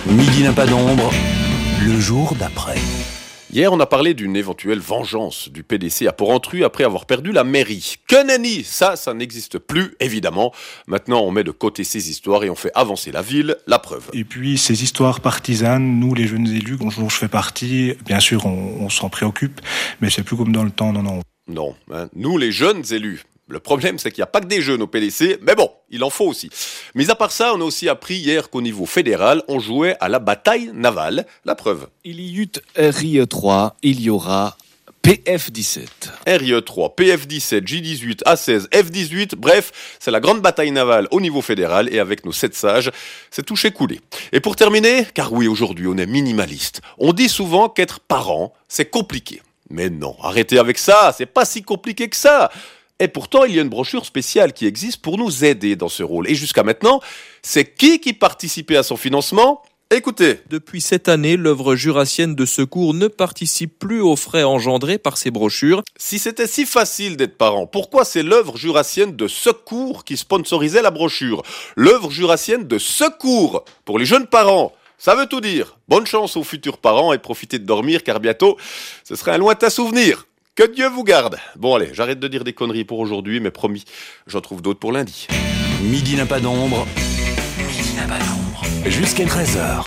Midi n'a pas d'ombre, le jour d'après. Hier, on a parlé d'une éventuelle vengeance du PDC à Porrentruy après avoir perdu la mairie. Que nenni, ça n'existe plus, évidemment. Maintenant, on met de côté ces histoires et on fait avancer la ville, la preuve. Et puis, ces histoires partisanes, nous, les jeunes élus, dont je fais partie, bien sûr, on s'en préoccupe, mais c'est plus comme dans le temps, non. Non, nous, les jeunes élus. Le problème, c'est qu'il n'y a pas que des jeunes au PDC, mais bon, il en faut aussi. Mais à part ça, on a aussi appris hier qu'au niveau fédéral, on jouait à la bataille navale. La preuve. Il y eut RIE3, il y aura PF17. RIE3, PF17, J18, A16, F18, bref, c'est la grande bataille navale au niveau fédéral et avec nos 7 sages, c'est touché coulé. Et pour terminer, car oui, aujourd'hui, on est minimaliste. On dit souvent qu'être parent, c'est compliqué. Mais non, arrêtez avec ça, c'est pas si compliqué que ça. Et pourtant, il y a une brochure spéciale qui existe pour nous aider dans ce rôle. Et jusqu'à maintenant, c'est qui participait à son financement ? Écoutez. Depuis cette année, l'œuvre jurassienne de secours ne participe plus aux frais engendrés par ces brochures. Si c'était si facile d'être parent, pourquoi c'est l'œuvre jurassienne de secours qui sponsorisait la brochure ? L'œuvre jurassienne de secours pour les jeunes parents. Ça veut tout dire. Bonne chance aux futurs parents et profitez de dormir car bientôt, ce serait un lointain souvenir. Que Dieu vous garde. Bon allez, j'arrête de dire des conneries pour aujourd'hui, mais promis, j'en trouve d'autres pour lundi. Midi n'a pas d'ombre, jusqu'à 13h.